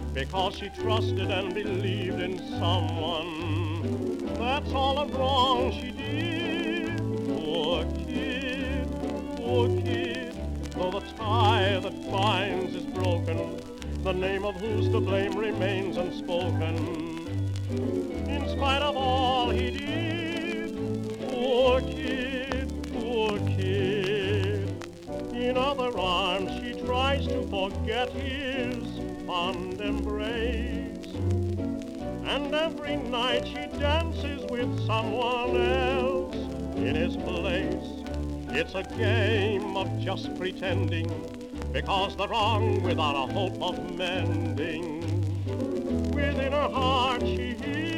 because she trusted and believed in someone. That's all the wrong she did. Poor kid, though the tie that binds is broken, the name of who's to blame remains unspoken. In spite of all he did, poor kid, poor kid. In other arms she tries to forget his fond embrace, and every night she dances with someone else in his place. It's a game of just pretending, because the wrong without a hope of mending. Within her heart she